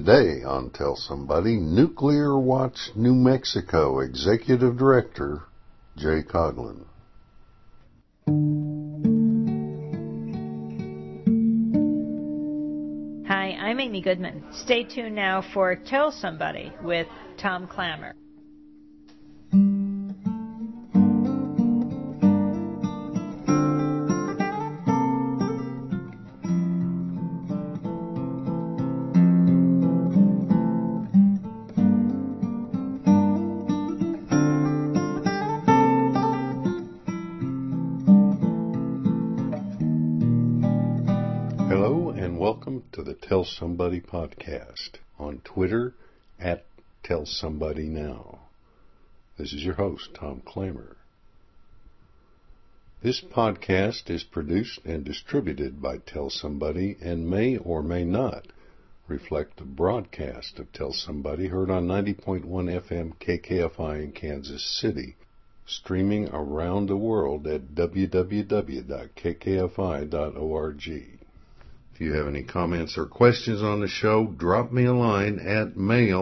Today on Tell Somebody, Nuclear Watch New Mexico Executive Director Jay Coughlin. Hi, I'm Amy Goodman. Stay tuned now for Tell Somebody with Tom Clammer. Hello and welcome to the Tell Somebody podcast on Twitter at Tell Somebody Now. This is your host, Tom Clammer. This podcast is produced and distributed by Tell Somebody and may or may not reflect the broadcast of Tell Somebody heard on 90.1 FM KKFI in Kansas City, streaming around the world at www.kkfi.org. If you have any comments or questions on the show, drop me a line at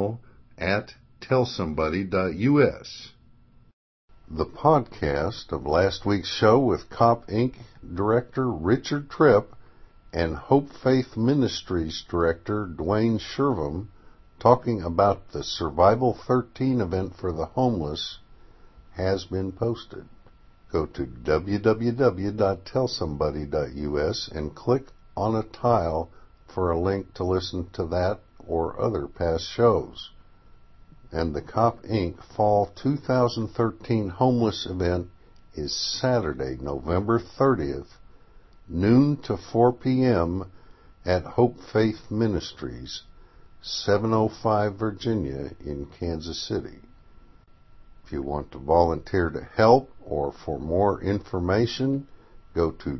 mail@tellsomebody.us. The podcast of last week's show with COP Inc. Director Richard Tripp and Hope Faith Ministries Director Dwayne Shervum talking about the Survival 13 event for the homeless has been posted. Go to www.tellsomebody.us and click on a tile for a link to listen to that or other past shows. And the COP Inc. Fall 2013 homeless event is Saturday, November 30th, noon to 4 p.m. at Hope Faith Ministries, 705 Virginia in Kansas City. If you want to volunteer to help or for more information, go to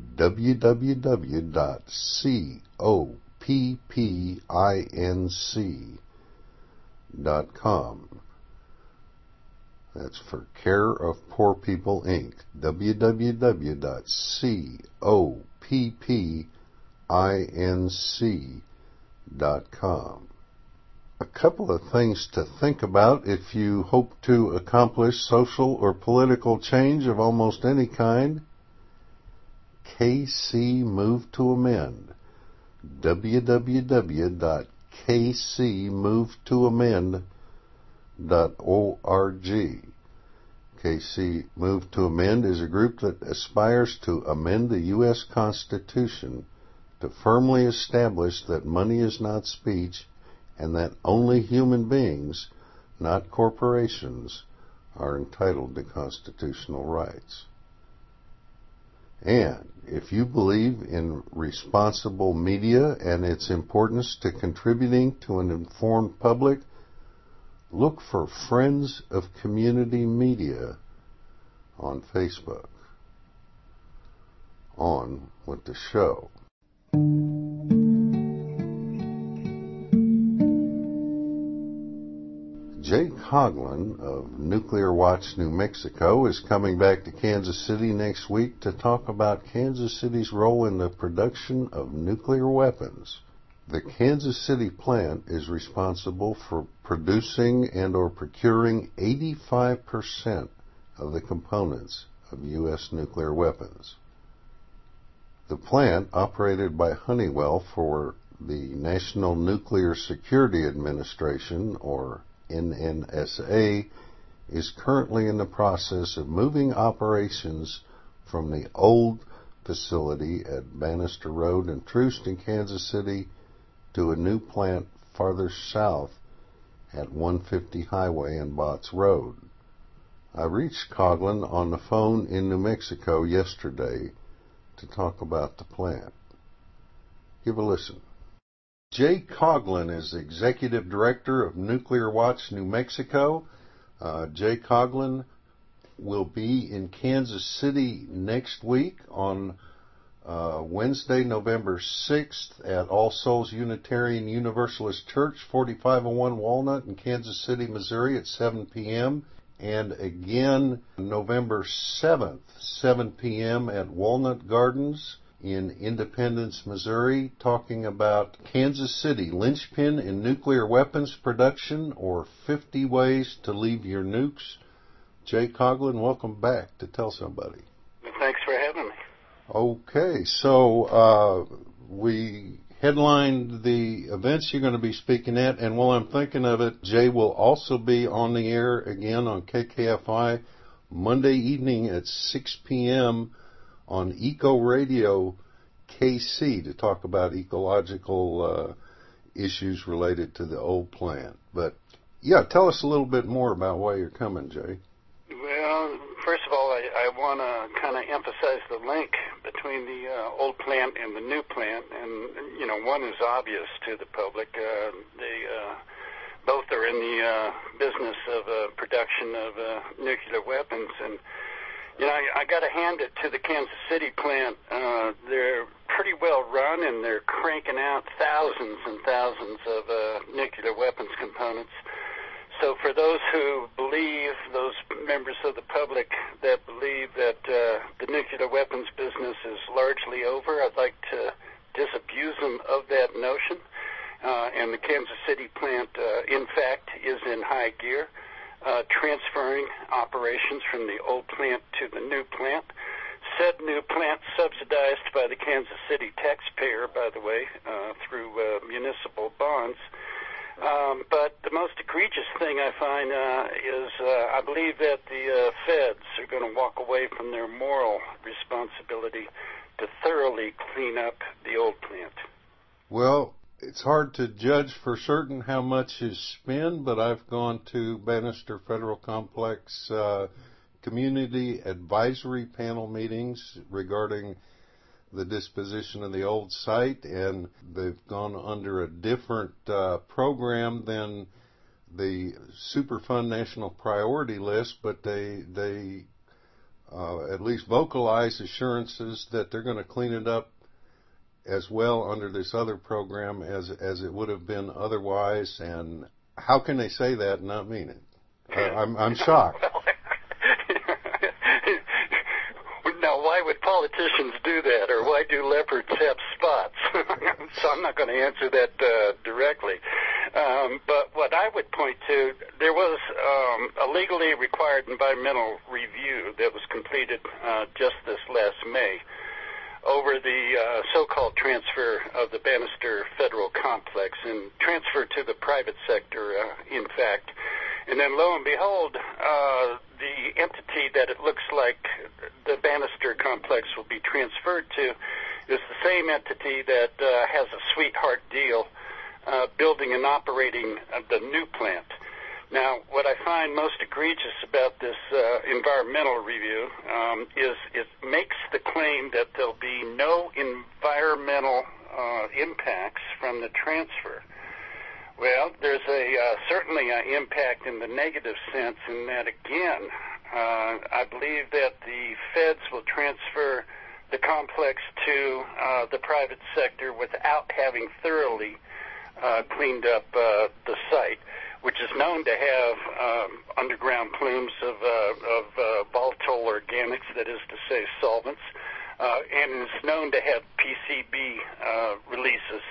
www.coppinc.com. That's for Care of Poor People, Inc. www.coppinc.com. A couple of things to think about if you hope to accomplish social or political change of almost any kind. KC Move to Amend. www.kcmovetoamend.org. KC Move to Amend is a group that aspires to amend the U.S. Constitution to firmly establish that money is not speech and that only human beings, not corporations, are entitled to constitutional rights. And if you believe in responsible media and its importance to contributing to an informed public, look for Friends of Community Media on Facebook. On with the show. Jay Coughlin of Nuclear Watch New Mexico is coming back to Kansas City next week to talk about Kansas City's role in the production of nuclear weapons. The Kansas City plant is responsible for producing and or procuring 85% of the components of U.S. nuclear weapons. The plant, operated by Honeywell for the National Nuclear Security Administration, or NNSA, is currently in the process of moving operations from the old facility at Bannister Road and Troost in Kansas City to a new plant farther south at 150 Highway and Botts Road. I reached Coughlin on the phone in New Mexico yesterday to talk about the plant. Give a listen. Jay Coughlin is Executive Director of Nuclear Watch New Mexico. Jay Coughlin will be in Kansas City next week on Wednesday, November 6th at All Souls Unitarian Universalist Church, 4501 Walnut in Kansas City, Missouri at 7 p.m. And again, November 7th, 7 p.m. at Walnut Gardens in Independence, Missouri, talking about Kansas City, linchpin in nuclear weapons production, or 50 ways to leave your nukes. Jay Coughlin, welcome back to Tell Somebody. Thanks for having me. Okay, so we headlined the events you're going to be speaking at, and while I'm thinking of it, Jay will also be on the air again on KKFI Monday evening at 6 p.m. on Eco Radio KC to talk about ecological issues related to the old plant. But, yeah, tell us a little bit more about why you're coming, Jay. Well, first of all, I want to kind of emphasize the link between the old plant and the new plant. And, one is obvious to the public. They both are in the business of production of nuclear weapons. And, I got to hand it to the Kansas City plant. They're pretty well run, and they're cranking out thousands and thousands of nuclear weapons components. So for those who believe, those members of the public that believe that the nuclear weapons business is largely over, I'd like to disabuse them of that notion. And the Kansas City plant, in fact, is in high gear, transferring operations from the old plant to the new plant. Said new plant subsidized by the Kansas City taxpayer, by the way, through municipal bonds. But the most egregious thing I find is I believe that the feds are going to walk away from their moral responsibility to thoroughly clean up the old plant. Well, it's hard to judge for certain how much is spent, but I've gone to Bannister Federal Complex community advisory panel meetings regarding the disposition of the old site, and they've gone under a different program than the Superfund National Priority List, but they at least vocalize assurances that they're going to clean it up as well under this other program as it would have been otherwise. And how can they say that and not mean it? I'm shocked. Why would politicians do that, or why do leopards have spots? So I'm not going to answer that directly. But what I would point to, there was a legally required environmental review that was completed just this last May over the so-called transfer of the Bannister Federal Complex and transfer to the private sector, in fact. And then, lo and behold, the entity that it looks like the Bannister Complex will be transferred to is the same entity that has a sweetheart deal building and operating the new plant. Now, what I find most egregious about this environmental review is it makes the claim that there'll be no environmental impacts from the transfer. Well, there's certainly an impact in the negative sense in that, again, I believe that the feds will transfer the complex to the private sector without having thoroughly cleaned up the site, which is known to have underground plumes of volatile organics, that is to say solvents, and is known to have PCB releases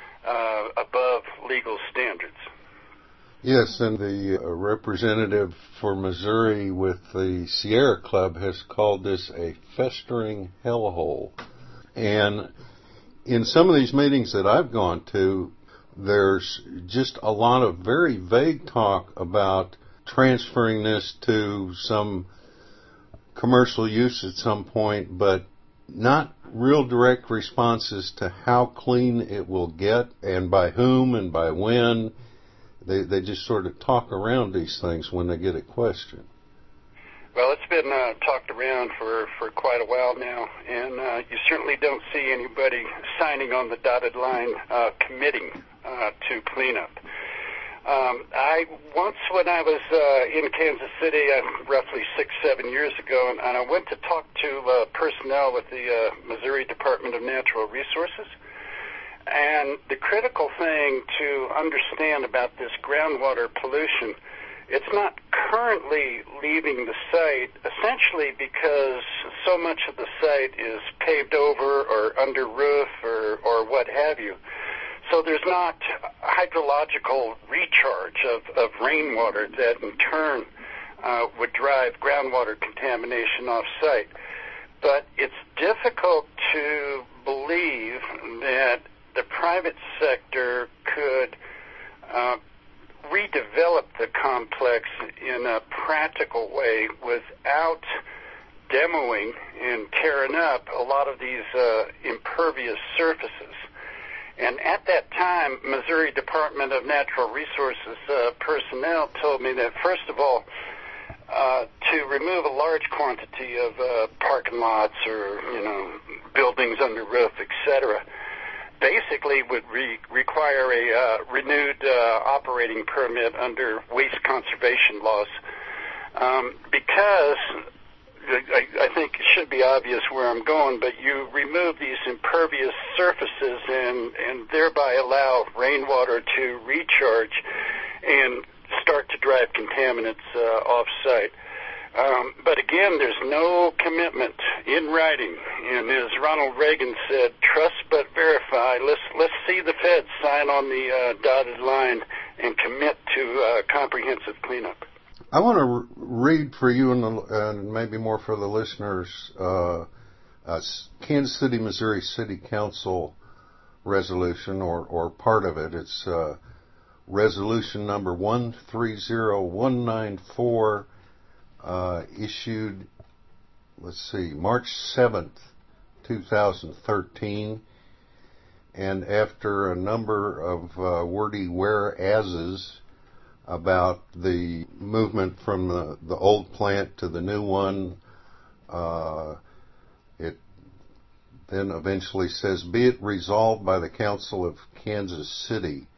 above legal standards. Yes, and the representative for Missouri with the Sierra Club has called this a festering hellhole. And in some of these meetings that I've gone to, there's just a lot of very vague talk about transferring this to some commercial use at some point, but not real direct responses to how clean it will get and by whom and by when. They just sort of talk around these things when they get a question. Well, it's been talked around for quite a while now, and you certainly don't see anybody signing on the dotted line committing to cleanup. I once, when I was in Kansas City, roughly 6-7 years ago, and I went to talk to personnel with the Missouri Department of Natural Resources. And the critical thing to understand about this groundwater pollution It's not currently leaving the site, essentially because so much of the site is paved over or under roof or what have you. So there's not hydrological recharge of rainwater that in turn would drive groundwater contamination off-site. But it's difficult to believe that the private sector could redevelop the complex in a practical way without demoing and tearing up a lot of these impervious surfaces. And at that time, Missouri Department of Natural Resources personnel told me that, first of all, to remove a large quantity of parking lots or, buildings under roof, etc., basically would require a renewed operating permit under waste conservation laws, because I think it should be obvious where I'm going, but you remove these impervious surfaces and thereby allow rainwater to recharge and start to drive contaminants off-site. But again, there's no commitment in writing. And as Ronald Reagan said, trust but verify. Let's see the feds sign on the dotted line and commit to comprehensive cleanup. I want to read for you and maybe more for the listeners Kansas City, Missouri City Council resolution or part of it. It's resolution number 130194, issued, March 7th, 2013. And after a number of wordy whereases about the movement from the old plant to the new one, it then eventually says, be it resolved by the Council of Kansas City,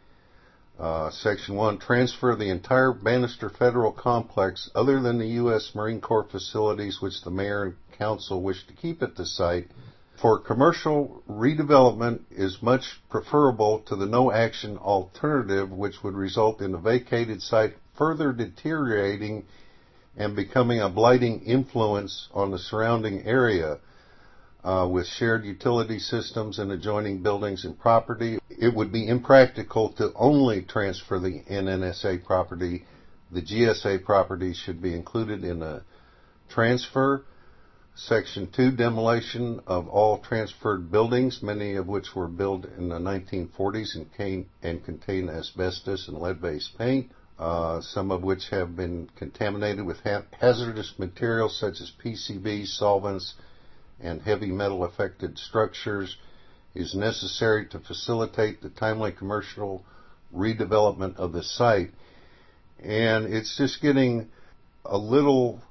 Section 1, transfer the entire Bannister Federal Complex other than the U.S. Marine Corps facilities which the mayor and council wish to keep at the site for commercial redevelopment is much preferable to the no-action alternative, which would result in the vacated site further deteriorating and becoming a blighting influence on the surrounding area with shared utility systems and adjoining buildings and property. It would be impractical to only transfer the NNSA property. The GSA property should be included in the transfer. Section 2, demolition of all transferred buildings, many of which were built in the 1940s and contain asbestos and lead-based paint, some of which have been contaminated with hazardous materials such as PCBs, solvents, and heavy metal-affected structures, is necessary to facilitate the timely commercial redevelopment of the site. And it's just getting a little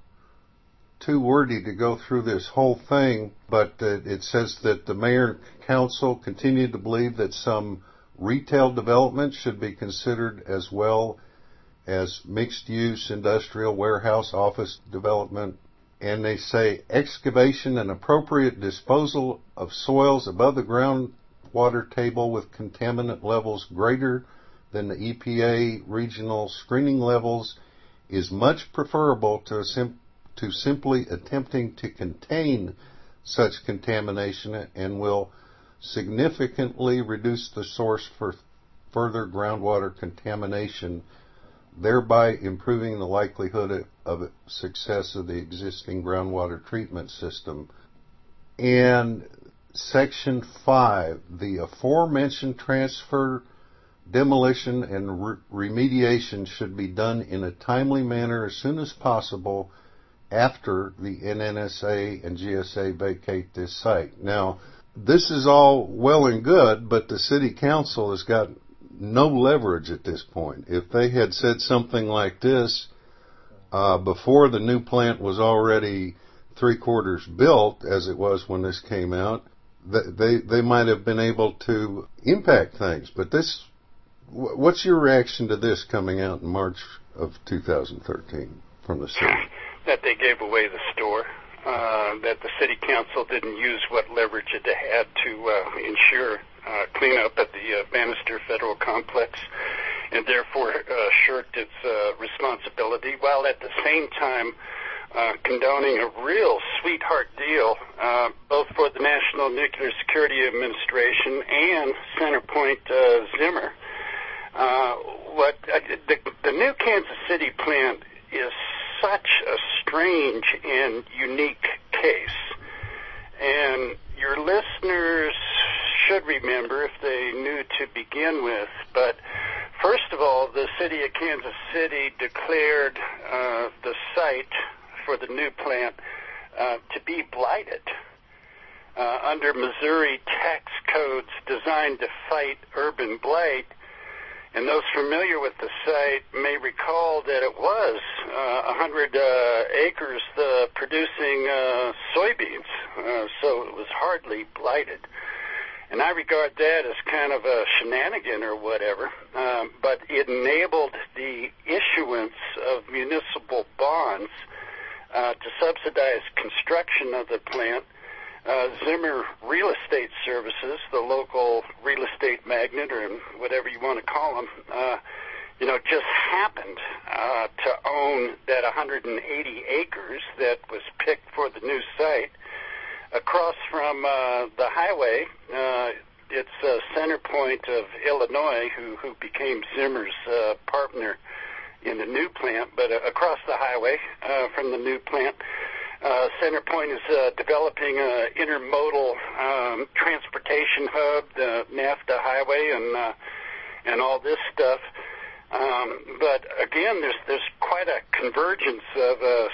too wordy to go through this whole thing, but it says that the mayor and council continue to believe that some retail development should be considered as well as mixed-use industrial warehouse office development. And they say excavation and appropriate disposal of soils above the groundwater table with contaminant levels greater than the EPA regional screening levels is much preferable to simply attempting to contain such contamination and will significantly reduce the source for further groundwater contamination, thereby improving the likelihood of success of the existing groundwater treatment system. And Section 5, the aforementioned transfer, demolition, and remediation should be done in a timely manner as soon as possible after the NNSA and GSA vacate this site. Now, this is all well and good, but the City Council has got no leverage at this point. If they had said something like this before the new plant was already 3/4 built, as it was when this came out, they might have been able to impact things. But this, what's your reaction to this coming out in March of 2013 from the city? That they gave away the store, that the City Council didn't use what leverage it had to ensure cleanup at the Bannister Federal Complex. and therefore shirked its responsibility, while at the same time condoning a real sweetheart deal both for the National Nuclear Security Administration and Centerpoint Zimmer. The new Kansas City plant is such a strange and unique case, and your listeners should remember if they knew to begin with, but first of all, the city of Kansas City declared the site for the new plant to be blighted under Missouri tax codes designed to fight urban blight. And those familiar with the site may recall that it was 100 acres producing soybeans, so it was hardly blighted. And I regard that as kind of a shenanigan or whatever, but it enabled the issuance of municipal bonds to subsidize construction of the plant. Zimmer Real Estate Services, the local real estate magnate or whatever you want to call them, just happened to own that 180 acres that was picked for the new site. Across from the highway, it's Centerpoint of Illinois, who became Zimmer's partner in the new plant. But across the highway from the new plant, Centerpoint is developing an intermodal transportation hub, the NAFTA highway, and all this stuff. But again, there's quite a convergence of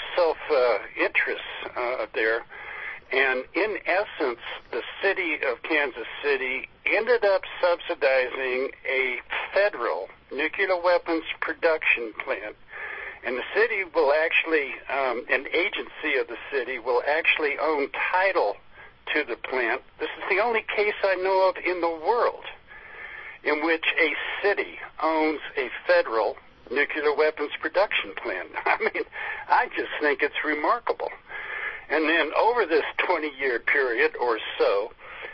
self-interest there. And in essence, the city of Kansas City ended up subsidizing a federal nuclear weapons production plant. And the city will actually, an agency of the city will actually own title to the plant. This is the only case I know of in the world in which a city owns a federal nuclear weapons production plant. I mean, I just think it's remarkable. And then over this 20-year period or so,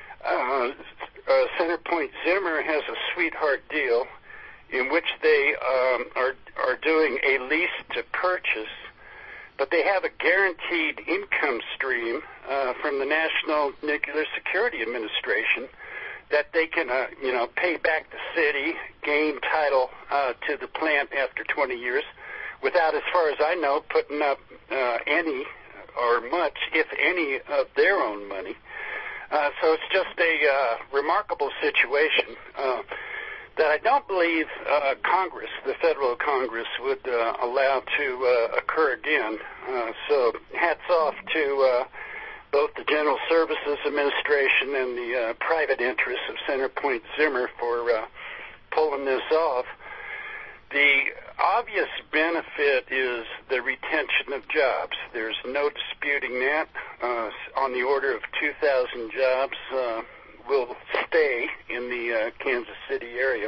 Centerpoint Zimmer has a sweetheart deal in which they are doing a lease to purchase, but they have a guaranteed income stream from the National Nuclear Security Administration that they can, pay back the city, gain title to the plant after 20 years without, as far as I know, putting up any or much, if any, of their own money. So it's just a remarkable situation that I don't believe Congress, the federal Congress, would allow to occur again. So hats off to both the General Services Administration and the private interests of Centerpoint Zimmer for pulling this off. The obvious benefit is the retention of jobs. There's no disputing that. On the order of 2,000 jobs will stay in the Kansas City area.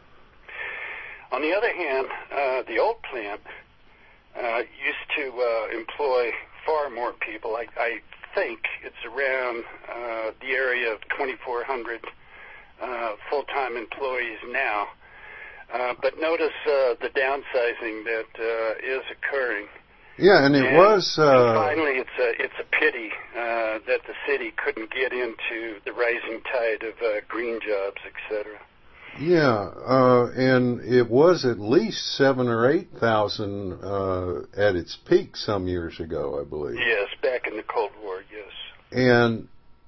On the other hand, the old plant used to employ far more people. I think it's around the area of 2,400 full-time employees now. But notice the downsizing that is occurring. Yeah, and it was. And finally, it's a pity that the city couldn't get into the rising tide of green jobs, etc. Yeah, and it was at least 7,000 or 8,000 at its peak some years ago, I believe. Yes, back in the Cold War. Yes. And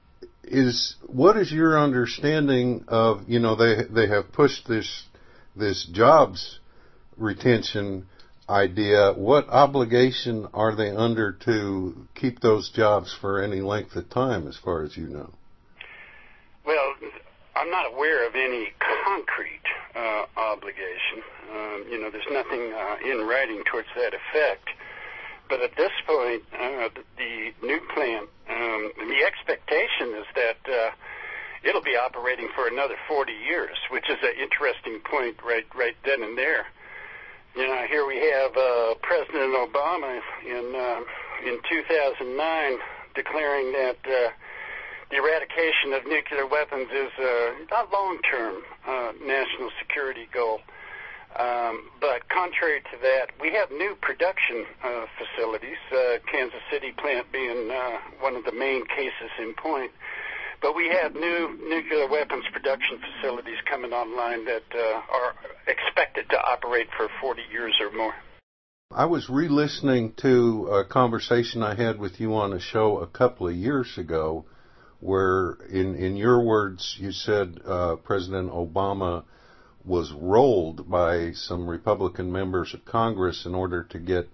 what is your understanding of? They have pushed this jobs retention idea. What obligation are they under to keep those jobs for any length of time, as far as you know? Well, I'm not aware of any concrete obligation. There's nothing in writing towards that effect. But at this point, the new plant, the expectation is that it'll be operating for another 40 years, which is an interesting point right then and there. Here we have President Obama in 2009 declaring that the eradication of nuclear weapons is a long-term national security goal. But contrary to that, we have new production facilities, Kansas City plant being one of the main cases in point. But we have new nuclear weapons production facilities coming online that are expected to operate for 40 years or more. I was re-listening to a conversation I had with you on a show a couple of years ago where, in your words, you said President Obama was rolled by some Republican members of Congress in order to get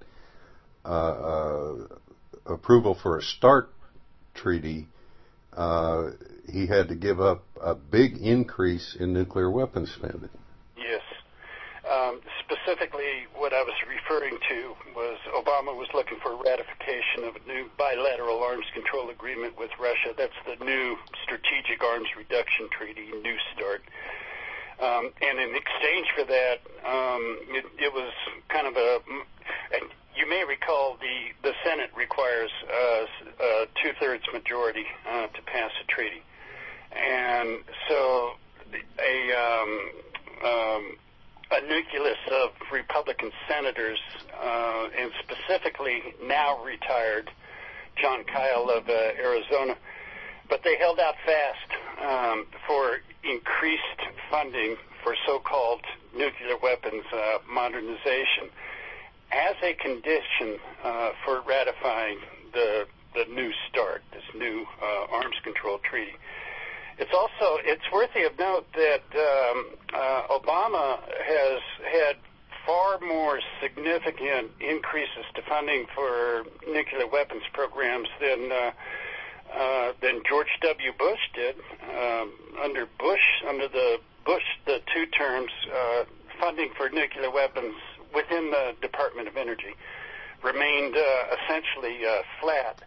approval for a START treaty. He had to give up a big increase in nuclear weapons spending. Yes. Specifically, what I was referring to was Obama was looking for ratification of a new bilateral arms control agreement with Russia. That's the new Strategic Arms Reduction Treaty, New START. And in exchange for that, it was kind of you may recall the Senate requires a two-thirds majority to pass a treaty. And so a nucleus of Republican senators, and specifically now retired John Kyle of Arizona, but they held out fast for increased funding for so-called nuclear weapons modernization as a condition for ratifying the new START, this new arms control treaty. It's worthy of note that Obama has had far more significant increases to funding for nuclear weapons programs than George W. Bush did. Under the two terms, funding for nuclear weapons within the Department of Energy remained essentially flat.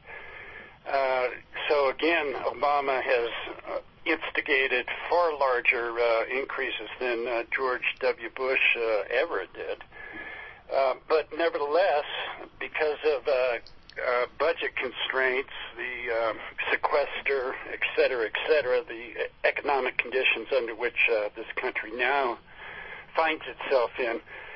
So again, Obama has instigated far larger increases than George W. Bush ever did. But nevertheless, because of budget constraints, the sequester, et cetera, the economic conditions under which this country now finds itself in,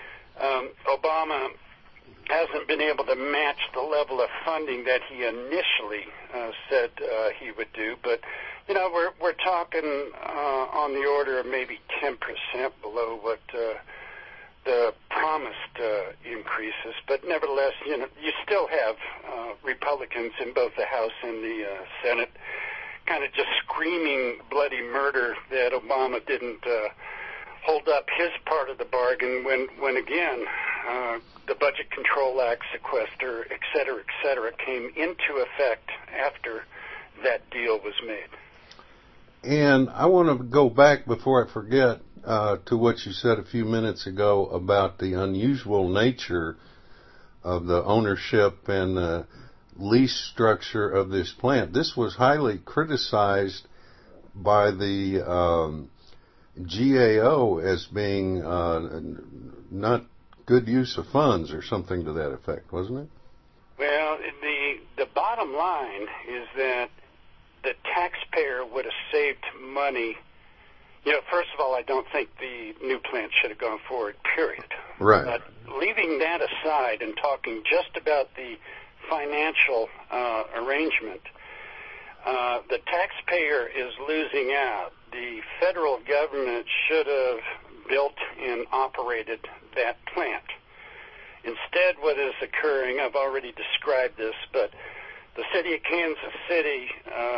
Obama hasn't been able to match the level of funding that he initially said he would do. But, you know, we're talking on the order of maybe 10% below what the promised increases. But nevertheless, you know, you still have Republicans in both the House and the Senate kind of just screaming bloody murder that Obama didn't hold up his part of the bargain when again, the Budget Control Act, sequester, et cetera, came into effect after that deal was made. And I want to go back before I forget to what you said a few minutes ago about the unusual nature of the ownership and the lease structure of this plant. This was highly criticized by the GAO as being not good use of funds or something to that effect, wasn't it? Well, the bottom line is that the taxpayer would have saved money. You know, first of all, I don't think the new plant should have gone forward, period. Right. But leaving that aside and talking just about the financial arrangement, the taxpayer is losing out. The federal government should have built and operated that plant. Instead, what is occurring, I've already described this, but the city of Kansas City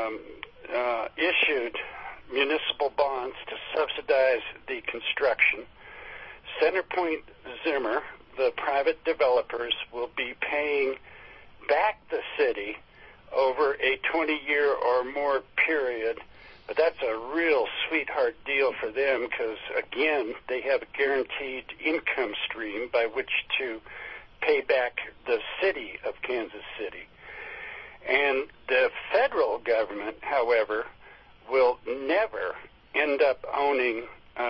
issued municipal bonds to subsidize the construction. CenterPoint Zimmer, the private developers, will be paying back the city over a 20-year or more period. But that's a real sweetheart deal for them because, again, they have a guaranteed income stream by which to pay back the city of Kansas City. And the federal government, however, will never end up owning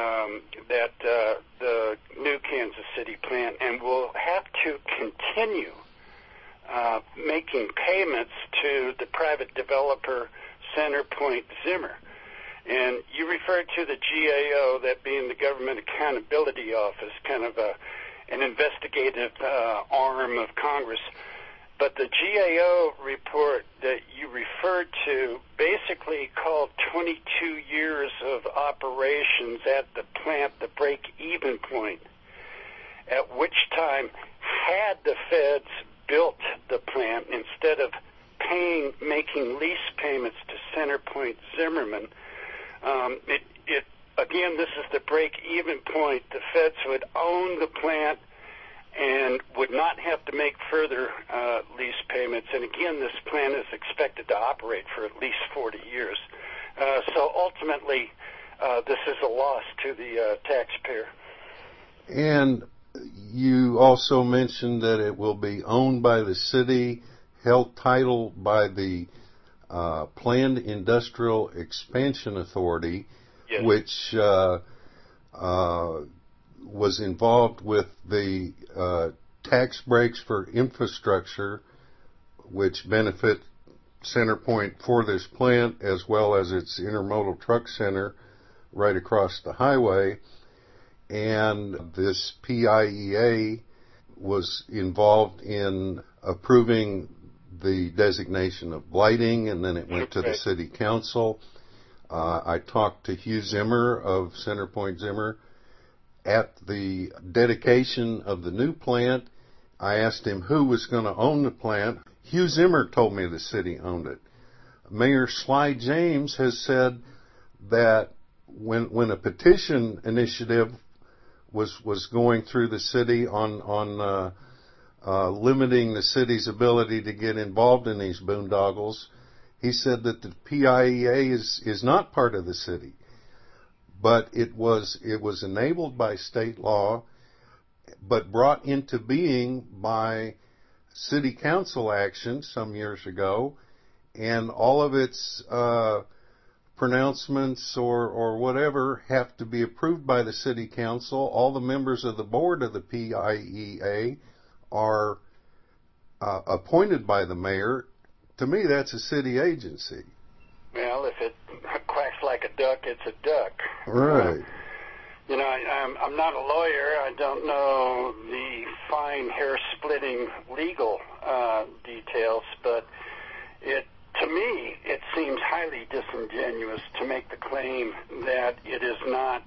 the new Kansas City plant and will have to continue making payments to the private developer CenterPoint Zimmer. And you referred to the GAO, that being the Government Accountability Office, kind of an investigative arm of Congress. But the GAO report that you referred to basically called 22 years of operations at the plant the break-even point, at which time, had the feds built the plant instead of making lease payments to CenterPoint Zimmerman, again, this is the break-even point. The feds would own the plant and would not have to make further lease payments. And again, this plant is expected to operate for at least 40 years. So ultimately, this is a loss to the taxpayer. And you also mentioned that it will be owned by the city, held title by the Planned Industrial Expansion Authority, yes, which was involved with the tax breaks for infrastructure, which benefit CenterPoint for this plant, as well as its intermodal truck center right across the highway. And this PIEA was involved in approving the designation of blighting, and then it went to the city council. I talked to Hugh Zimmer of CenterPoint Zimmer at the dedication of the new plant. I asked him who was going to own the plant. Hugh Zimmer told me the city owned it. Mayor Sly James has said that when a petition initiative was going through the city on limiting the city's ability to get involved in these boondoggles, he said that the PIEA is not part of the city, but it was enabled by state law, but brought into being by city council action some years ago, and all of its pronouncements or whatever have to be approved by the city council. All the members of the board of the PIEA are appointed by the mayor. To me, that's a city agency. Well, if it quacks like a duck, it's a duck. Right. I'm not a lawyer. I don't know the fine hair-splitting legal details, but to me, it seems highly disingenuous to make the claim that it is not,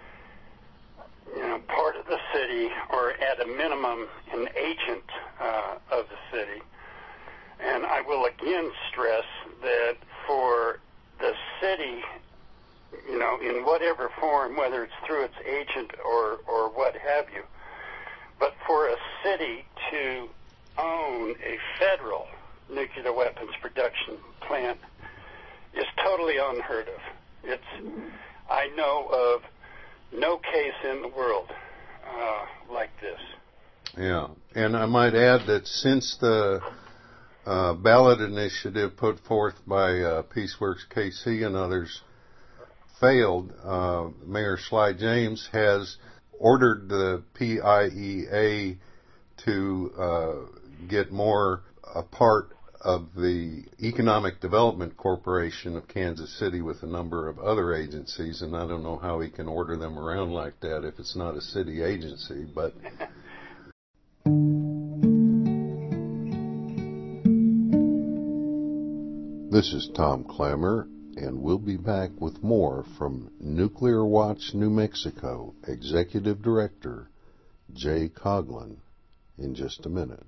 part of the city, or at a minimum, an agent of the city. And I will again stress that for the city, in whatever form, whether it's through its agent or what have you, but for a city to own a federal nuclear weapons production plant is totally unheard of. I know of no case in the world like this. Yeah, and I might add that since the ballot initiative put forth by Peaceworks KC and others failed, Mayor Sly James has ordered the PIEA to get more a part of the Economic Development Corporation of Kansas City with a number of other agencies, and I don't know how he can order them around like that if it's not a city agency, but... This is Tom Clammer, and we'll be back with more from Nuclear Watch New Mexico Executive Director Jay Coughlin in just a minute.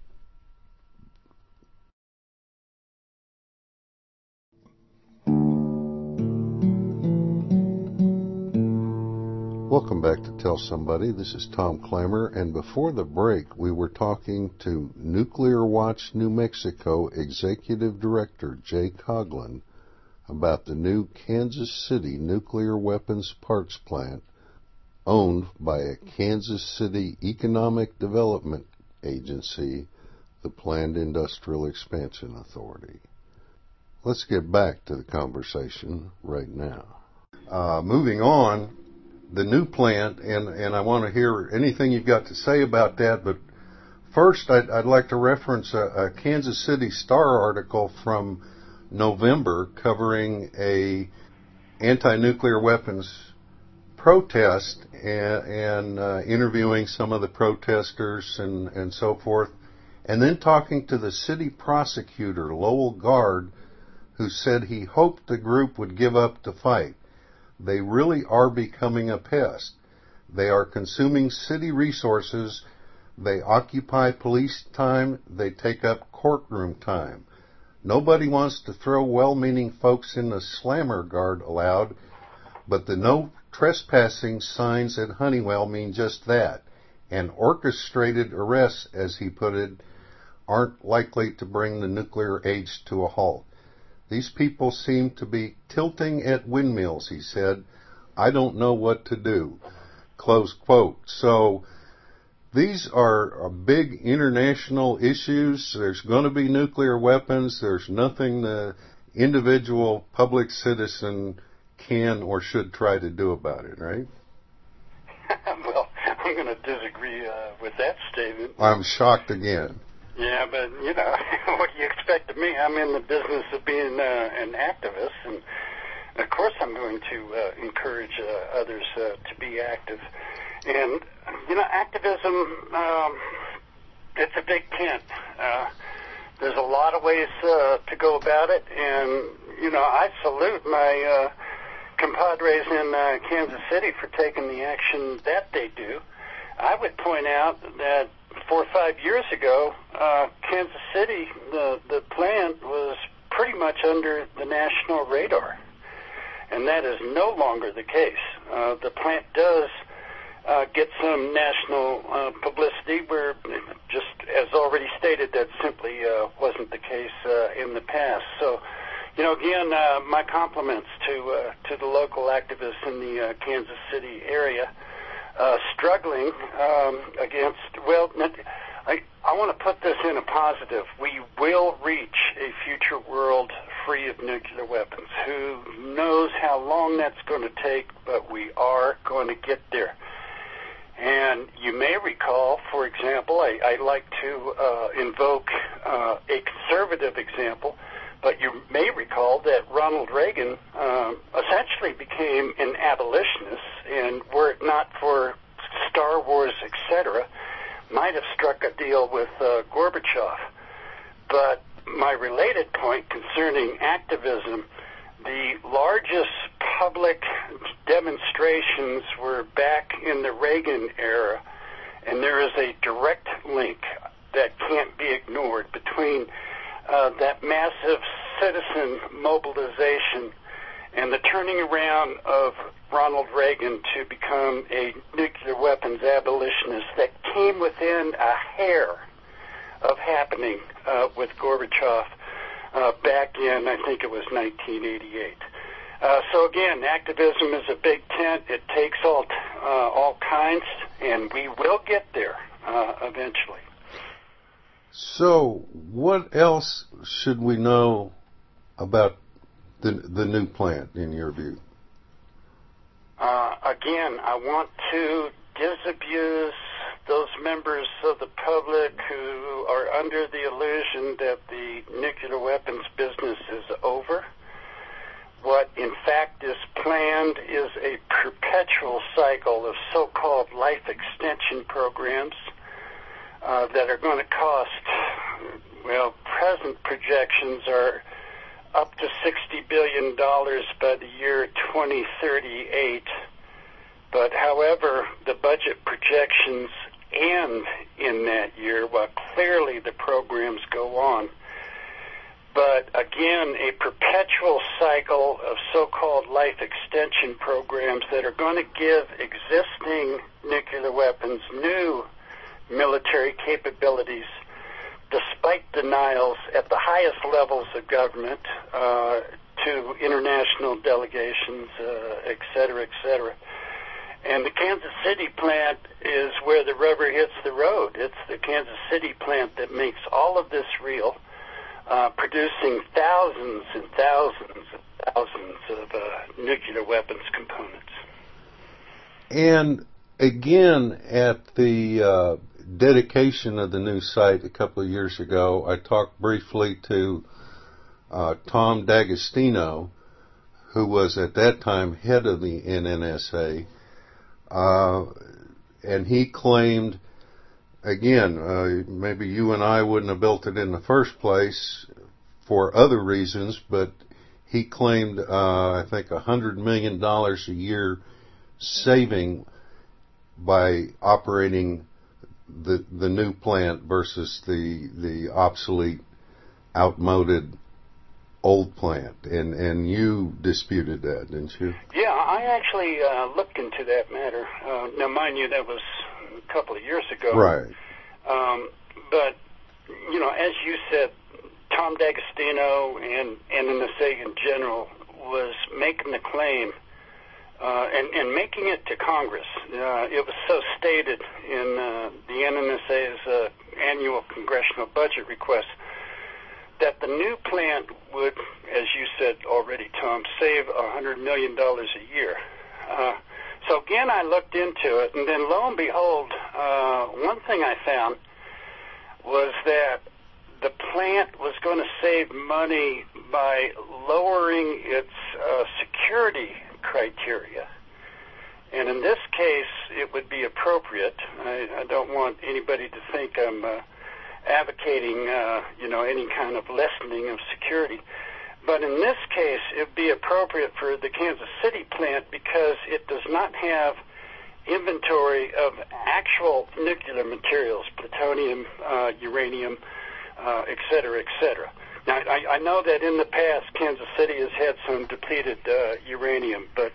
Welcome back to Tell Somebody. This is Tom Clammer, and before the break we were talking to Nuclear Watch New Mexico Executive Director Jay Coughlin about the new Kansas City nuclear weapons parts plant owned by a Kansas City Economic Development Agency, the Planned Industrial Expansion Authority. Let's get back to the conversation right now. Moving on, the new plant, and I want to hear anything you've got to say about that, but first I'd like to reference a Kansas City Star article from November covering a anti-nuclear weapons protest and interviewing some of the protesters and so forth, and then talking to the city prosecutor, Lowell Guard, who said he hoped the group would give up the fight. They really are becoming a pest. They are consuming city resources. They occupy police time. They take up courtroom time. Nobody wants to throw well-meaning folks in the slammer guard allowed, but the no trespassing signs at Honeywell mean just that. And orchestrated arrests, as he put it, aren't likely to bring the nuclear age to a halt. These people seem to be tilting at windmills, he said. I don't know what to do. Close quote. So these are big international issues. There's going to be nuclear weapons. There's nothing the individual public citizen can or should try to do about it, right? Well, I'm going to disagree with that statement. I'm shocked again. Yeah, but, what do you expect of me? I'm in the business of being an activist, and of course I'm going to encourage others to be active. And, activism, it's a big tent. There's a lot of ways to go about it, and, I salute my compadres in Kansas City for taking the action that they do. I would point out that 4 or 5 years ago, Kansas City, the plant was pretty much under the national radar, and that is no longer the case. The plant does get some national publicity, where, just as already stated, that simply wasn't the case in the past. So, again, my compliments to the local activists in the Kansas City area. Struggling against, I want to put this in a positive. We will reach a future world free of nuclear weapons. Who knows how long that's going to take, but we are going to get there. And you may recall, for example, I like to invoke a conservative example, but you may recall that Ronald Reagan essentially became an abolitionist, and were it not for Star Wars, etc., might have struck a deal with Gorbachev. But my related point concerning activism, the largest public demonstrations were back in the Reagan era, and there is a direct link that can't be ignored between that massive citizen mobilization and the turning around of Ronald Reagan to become a nuclear weapons abolitionist that came within a hair of happening with Gorbachev back in, I think it was 1988. So again, activism is a big tent. It takes all kinds, and we will get there eventually. So, what else should we know about the new plant, in your view? Again, I want to disabuse those members of the public who are under the illusion that the nuclear weapons business is over. What, in fact, is planned is a perpetual cycle of so-called life extension programs that are going to cost, present projections are up to $60 billion by the year 2038. But however, the budget projections end in that year, while clearly the programs go on. But again, a perpetual cycle of so-called life extension programs that are going to give existing nuclear weapons new military capabilities, despite denials at the highest levels of government to international delegations, et cetera, et cetera. And the Kansas City plant is where the rubber hits the road. It's the Kansas City plant that makes all of this real, producing thousands and thousands and thousands of nuclear weapons components. And again, at the dedication of the new site a couple of years ago, I talked briefly to Tom D'Agostino, who was at that time head of the NNSA, and he claimed, again, maybe you and I wouldn't have built it in the first place for other reasons, but he claimed, I think, $100 million a year saving by operating the new plant versus the obsolete, outmoded old plant. And you disputed that, didn't you? Yeah, I actually looked into that matter. Now, mind you, that was a couple of years ago. Right. But, you know, as you said, Tom D'Agostino and NNSA in general was making the claim and making it to Congress. It was so stated in the NNSA's annual congressional budget request that the new plant would, as you said already, Tom, save $100 million a year. So again, I looked into it, and then lo and behold, one thing I found was that the plant was going to save money by lowering its security criteria. And in this case, it would be appropriate. I don't want anybody to think I'm advocating, any kind of lessening of security. But in this case, it would be appropriate for the Kansas City plant because it does not have inventory of actual nuclear materials, plutonium, uranium, et cetera, et cetera. Now, I know that in the past, Kansas City has had some depleted uranium, but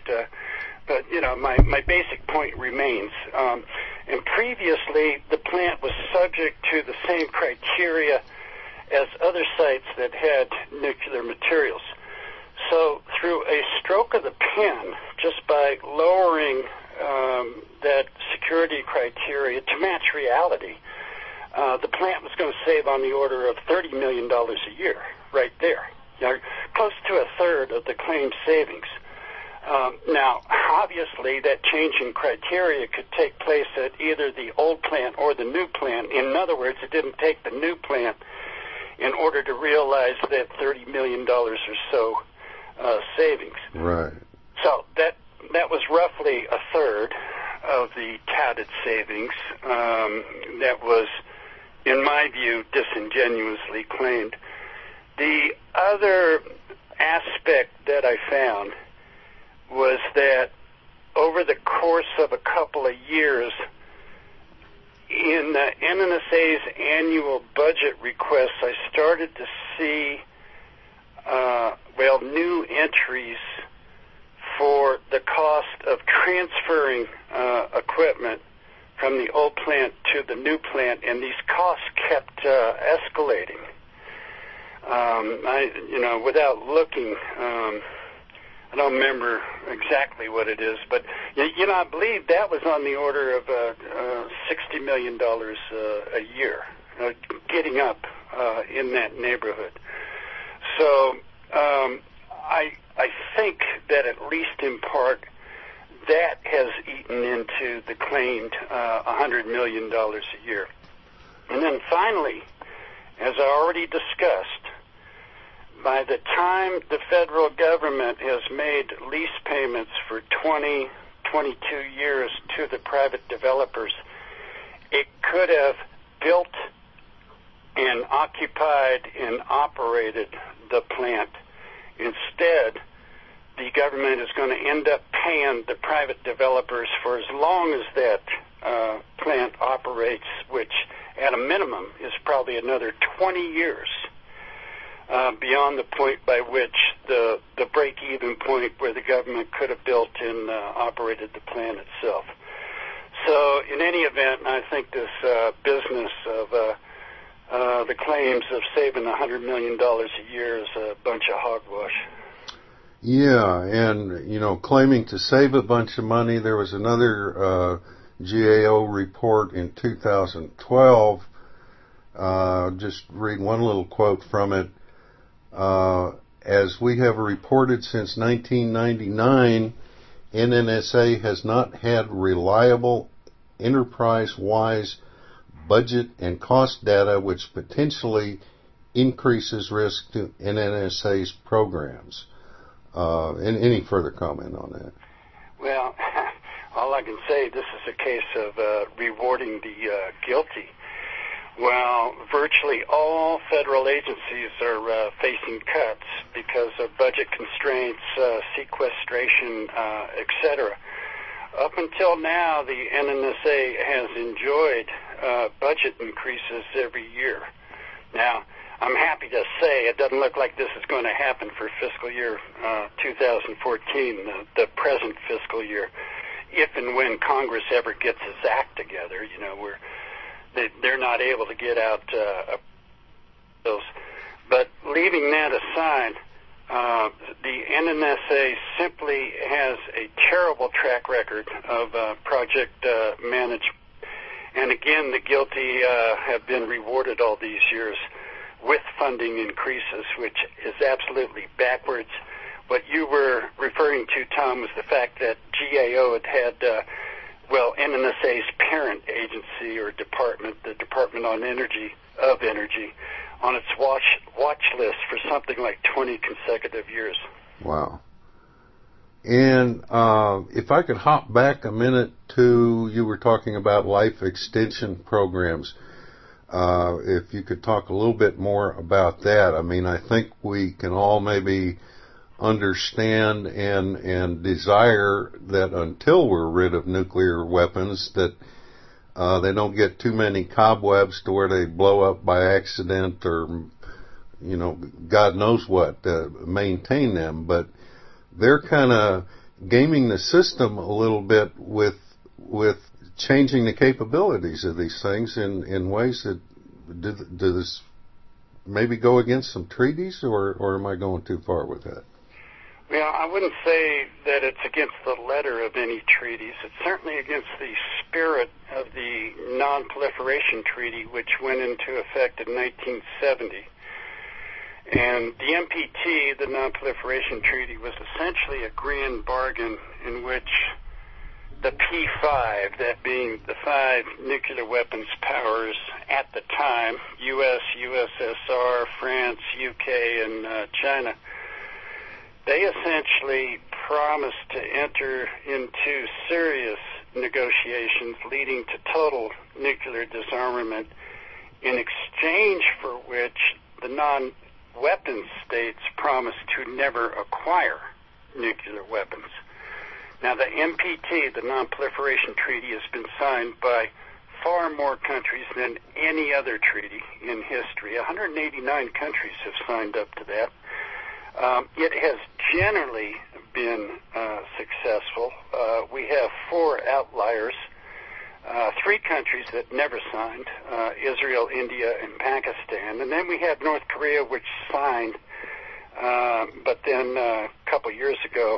my basic point remains. And previously, the plant was subject to the same criteria as other sites that had nuclear materials. So through a stroke of the pen, just by lowering that security criteria to match reality, the plant was going to save on the order of $30 million a year right there, close to a third of the claimed savings. Now, obviously, that change in criteria could take place at either the old plant or the new plant. In other words, it didn't take the new plant in order to realize that $30 million or so savings. Right. So that was roughly a third of the touted savings that was, in my view, disingenuously claimed. The other aspect that I found was that over the course of a couple of years, in the NNSA's annual budget requests, I started to see, new entries for the cost of transferring equipment from the old plant to the new plant, and these costs kept escalating. Without looking, I don't remember exactly what it is, but I believe that was on the order of $60 million a year, getting up in that neighborhood. So I think that at least in part that has eaten into the claimed $100 million a year. And then finally, as I already discussed, by the time the federal government has made lease payments for 20, 22 years to the private developers, it could have built and occupied and operated the plant. Instead, the government is going to end up paying the private developers for as long as that plant operates, which at a minimum is probably another 20 years. Beyond the point by which the break-even point where the government could have built and operated the plant itself. So in any event, I think this business of the claims of saving $100 million a year is a bunch of hogwash. Yeah, and, claiming to save a bunch of money, there was another GAO report in 2012. Just read one little quote from it. As we have reported since 1999, NNSA has not had reliable enterprise-wise budget and cost data which potentially increases risk to NNSA's programs. Any further comment on that? Well, all I can say, this is a case of rewarding the guilty. Well, virtually all federal agencies are facing cuts because of budget constraints, sequestration, etc. Up until now, the NNSA has enjoyed budget increases every year. Now, I'm happy to say it doesn't look like this is going to happen for fiscal year 2014, the present fiscal year, if and when Congress ever gets its act together. You know, they're not able to get out those. But leaving that aside, the NNSA simply has a terrible track record of project management. And again, the guilty have been rewarded all these years with funding increases, which is absolutely backwards. What you were referring to, Tom, was the fact that GAO had NNSA's parent agency or department, the Department on Energy, on its watch list for something like 20 consecutive years. Wow. And if I could hop back a minute to, you were talking about life extension programs. If you could talk a little bit more about that. I mean, I think we can all maybe understand and desire that until we're rid of nuclear weapons, that they don't get too many cobwebs to where they blow up by accident or, you know, God knows what, maintain them. But they're kind of gaming the system a little bit with changing the capabilities of these things in ways that do this maybe go against some treaties, or am I going too far with that? Well, I wouldn't say that it's against the letter of any treaties. It's certainly against the spirit of the Non-Proliferation Treaty, which went into effect in 1970. And the NPT, the Non-Proliferation Treaty, was essentially a grand bargain in which the P5, that being the 5 nuclear weapons powers at the time, U.S., USSR, France, UK, and China, they essentially promised to enter into serious negotiations leading to total nuclear disarmament, in exchange for which the non-weapon states promised to never acquire nuclear weapons. Now, the NPT, the Non-Proliferation Treaty, has been signed by far more countries than any other treaty in history. 189 countries have signed up to that. It has generally been successful. We have 4 outliers, 3 countries that never signed, Israel, India, and Pakistan. And then we had North Korea, which signed, but then a couple years ago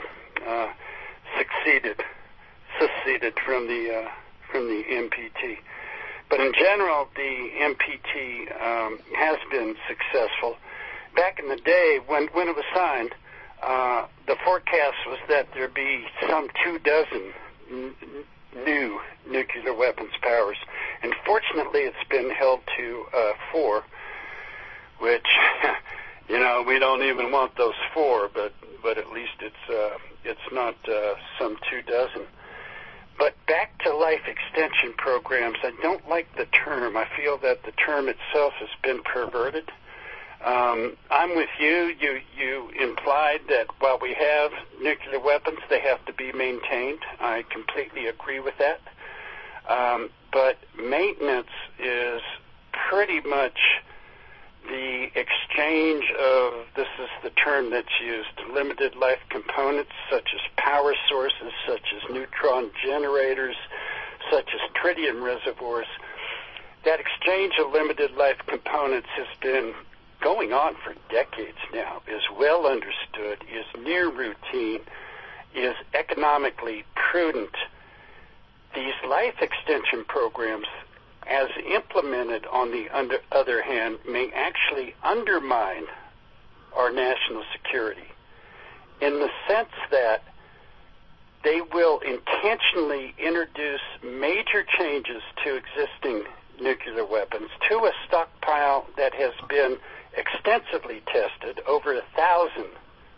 seceded from the NPT. But in general, the NPT has been successful. Back in the day, when it was signed, the forecast was that there'd be some 24 new nuclear weapons powers. And fortunately, it's been held to 4, which, you know, we don't even want those 4, but at least it's not some 24. But back to life extension programs, I don't like the term. I feel that the term itself has been perverted. I'm with you. You implied that while we have nuclear weapons, they have to be maintained. I completely agree with that. But maintenance is pretty much the exchange of, this is the term that's used, limited life components such as power sources, such as neutron generators, such as tritium reservoirs. That exchange of limited life components has been going on for decades now, is well understood, is near routine, is economically prudent. These life extension programs, as implemented on the other hand, may actually undermine our national security in the sense that they will intentionally introduce major changes to existing nuclear weapons, to a stockpile that has been extensively tested, over 1,000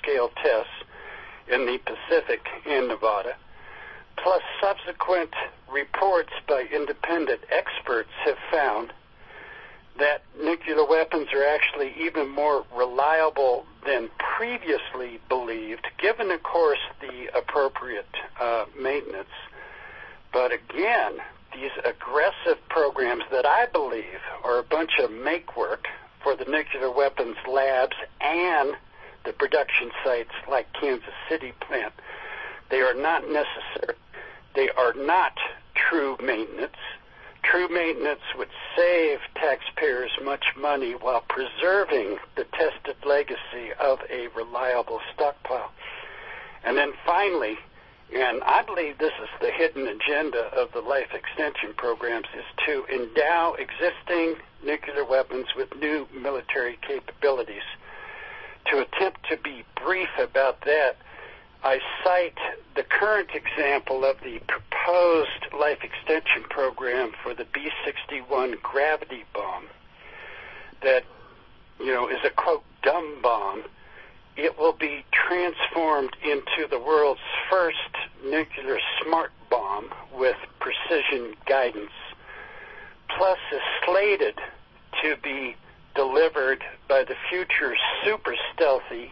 large-scale tests in the Pacific and Nevada, plus subsequent reports by independent experts have found that nuclear weapons are actually even more reliable than previously believed, given, of course, the appropriate maintenance. But again, these aggressive programs that I believe are a bunch of make work for the nuclear weapons labs and the production sites like Kansas City plant, they are not necessary. They are not true maintenance. True maintenance would save taxpayers much money while preserving the tested legacy of a reliable stockpile. And then finally, and I believe this is the hidden agenda of the life extension programs, is to endow existing nuclear weapons with new military capabilities. To attempt to be brief about that, I cite the current example of the proposed life extension program for the B-61 gravity bomb that, is a, quote, dumb bomb. It will be transformed into the world's first nuclear smart bomb with precision guidance, plus is slated to be delivered by the future super stealthy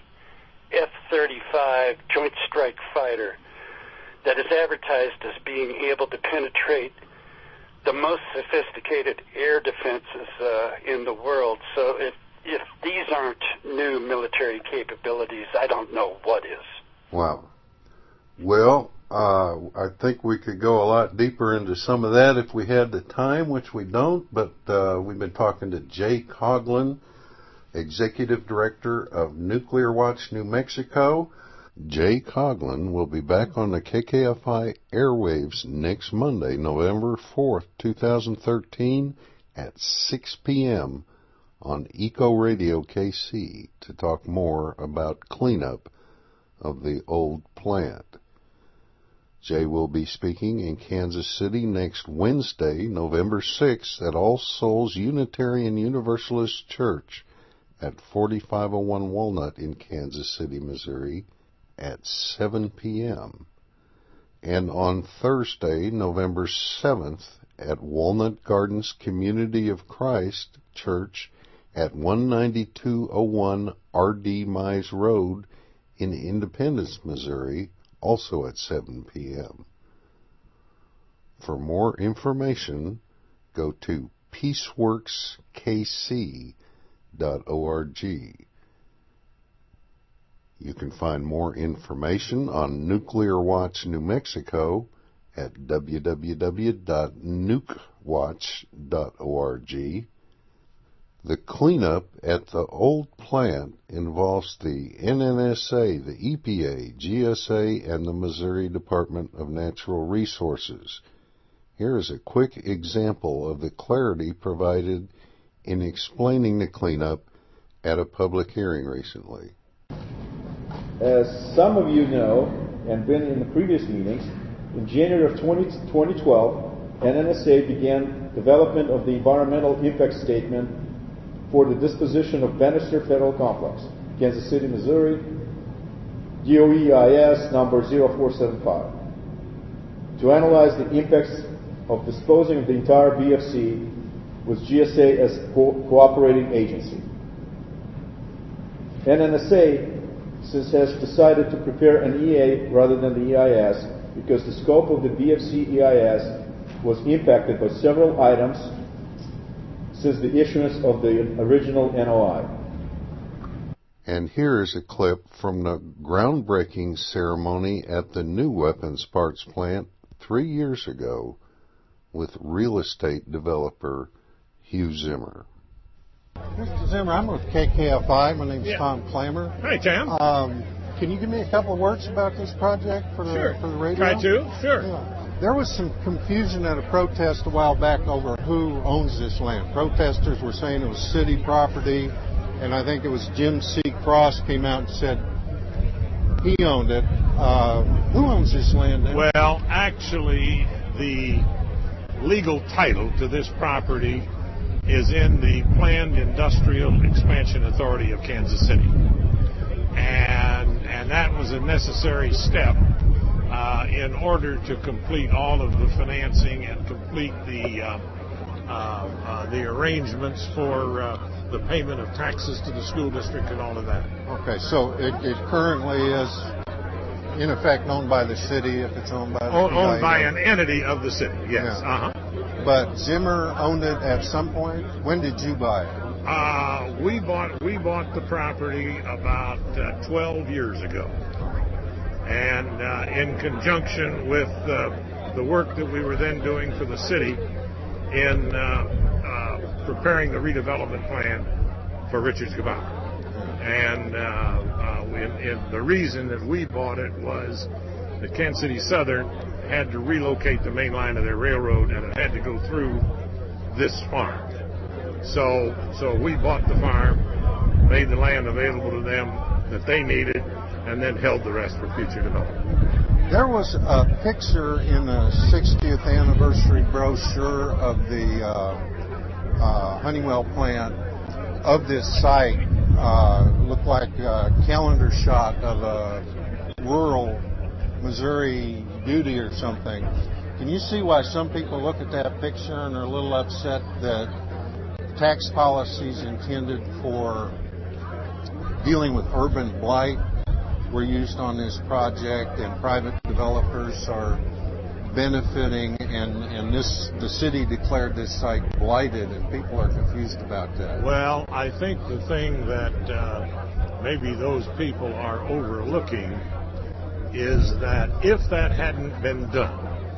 F-35 Joint Strike Fighter that is advertised as being able to penetrate the most sophisticated air defenses in the world. So if these aren't new military capabilities, I don't know what is. Wow. Well, I think we could go a lot deeper into some of that if we had the time, which we don't, but we've been talking to Jay Coughlin, Executive Director of Nuclear Watch New Mexico. Jay Coughlin will be back on the KKFI airwaves next Monday, November 4th, 2013 at 6 p.m. on Eco Radio KC to talk more about cleanup of the old plant. Jay will be speaking in Kansas City next Wednesday, November 6th at All Souls Unitarian Universalist Church at 4501 Walnut in Kansas City, Missouri at 7 p.m. And on Thursday, November 7th at Walnut Gardens Community of Christ Church at 19201 R.D. Mize Road in Independence, Missouri, also at 7 p.m. For more information, go to peaceworkskc.org. You can find more information on Nuclear Watch New Mexico at www.nukewatch.org. The cleanup at the old plant involves the NNSA, the EPA, GSA, and the Missouri Department of Natural Resources. Here is a quick example of the clarity provided in explaining the cleanup at a public hearing recently. As some of you know, and been in the previous meetings, in January of 2012, NNSA began development of the environmental impact statement for the disposition of Bannister Federal Complex, Kansas City, Missouri, DOE-EIS number 0475, to analyze the impacts of disposing of the entire BFC with GSA as cooperating agency. NNSA has decided to prepare an EA rather than the EIS because the scope of the BFC EIS was impacted by several items since the issuance of the original NOI. And here is a clip from the groundbreaking ceremony at the new weapons parts plant 3 years ago with real estate developer Hugh Zimmer. Mr. Zimmer, I'm with KKFI. My name's Tom Clammer. Hi, Tom. Can you give me a couple of words about this project for the radio? Try to. Sure. Yeah. There was some confusion at a protest a while back over who owns this land. Protesters were saying it was city property, and I think it was Jim C. Cross came out and said he owned it. Who owns this land now? Well, actually, the legal title to this property is in the Planned Industrial Expansion Authority of Kansas City. And a necessary step in order to complete all of the financing and complete the arrangements for the payment of taxes to the school district and all of that. Okay, so it currently is, in effect, owned by the city if it's owned by the owned by an entity of the city, yes. Yeah. But Zimmer owned it at some point? When did you buy it? We bought the property about 12 years ago. And in conjunction with the work that we were then doing for the city in preparing the redevelopment plan for Richards Gebaut. And the reason that we bought it was that Kansas City Southern had to relocate the main line of their railroad, and it had to go through this farm. So we bought the farm, made the land available to them that they needed, and then held the rest for future development. There was a picture in the 60th anniversary brochure of the Honeywell plant of this site. Looked like a calendar shot of a rural Missouri duty or something. Can you see why some people look at that picture and are a little upset that tax policies intended for dealing with urban blight were used on this project, and private developers are benefiting, and the city declared this site blighted, and people are confused about that? Well, I think the thing that maybe those people are overlooking is that if that hadn't been done,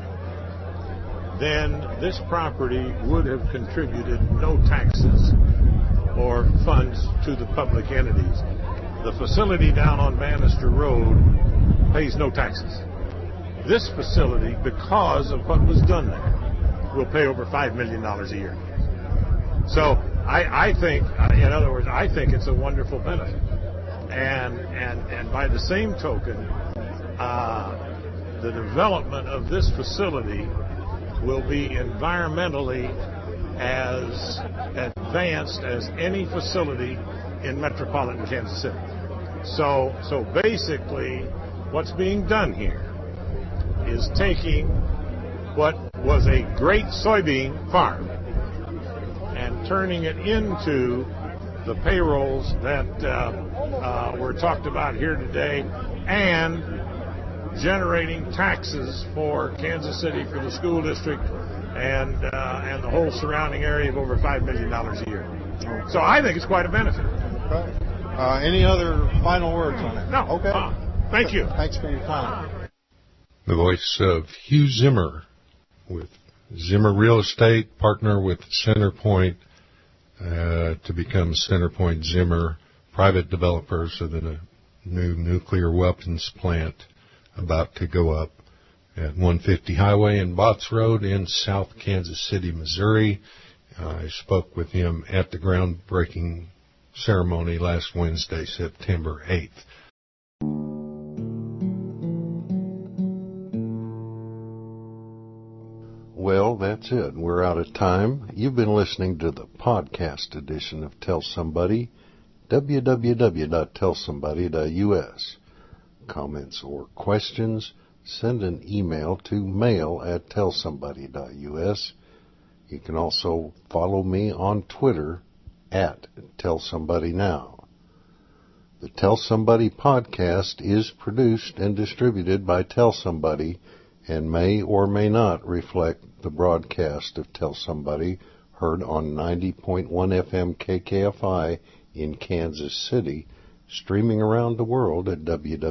then this property would have contributed no taxes or funds to the public entities. The facility down on Bannister Road pays no taxes. This facility, because of what was done there, will pay over $5 million a year. So I think, in other words, I think it's a wonderful benefit. And by the same token, the development of this facility will be environmentally as advanced as any facility in metropolitan Kansas City. So basically, what's being done here is taking what was a great soybean farm and turning it into the payrolls that were talked about here today, and generating taxes for Kansas City, for the school district, and the whole surrounding area of over $5 million a year. So I think it's quite a benefit. Okay. Any other final words on it? No. Okay. Thank you. Thanks for your time. The voice of Hugh Zimmer with Zimmer Real Estate, partner with CenterPoint to become CenterPoint Zimmer, private developers of the new nuclear weapons plant about to go up at 150 Highway and Botts Road in South Kansas City, Missouri. I spoke with him at the groundbreaking ceremony last Wednesday, September 8th. Well, that's it. We're out of time. You've been listening to the podcast edition of Tell Somebody, www.tellsomebody.us. Comments or questions, send an email to mail@tellsomebody.us. You can also follow me on Twitter @TellSomebodyNow. The Tell Somebody podcast is produced and distributed by Tell Somebody and may or may not reflect the broadcast of Tell Somebody heard on 90.1 FM KKFI in Kansas City, streaming around the world at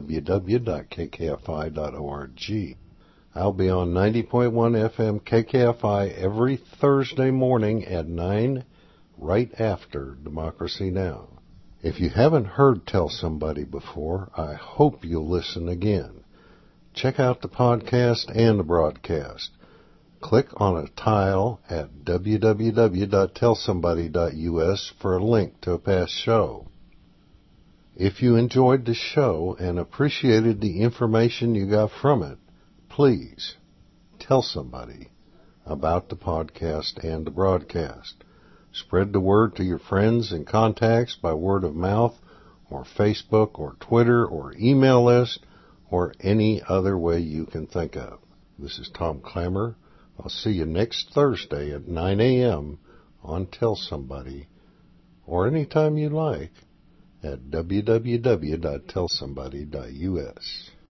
www.kkfi.org. I'll be on 90.1 FM KKFI every Thursday morning at 9, right after Democracy Now! If you haven't heard Tell Somebody before, I hope you'll listen again. Check out the podcast and the broadcast. Click on a tile at www.tellsomebody.us for a link to a past show. If you enjoyed the show and appreciated the information you got from it, please tell somebody about the podcast and the broadcast. Spread the word to your friends and contacts by word of mouth or Facebook or Twitter or email list or any other way you can think of. This is Tom Clammer. I'll see you next Thursday at 9 a.m. on Tell Somebody, or anytime you like, at www.tellsomebody.us.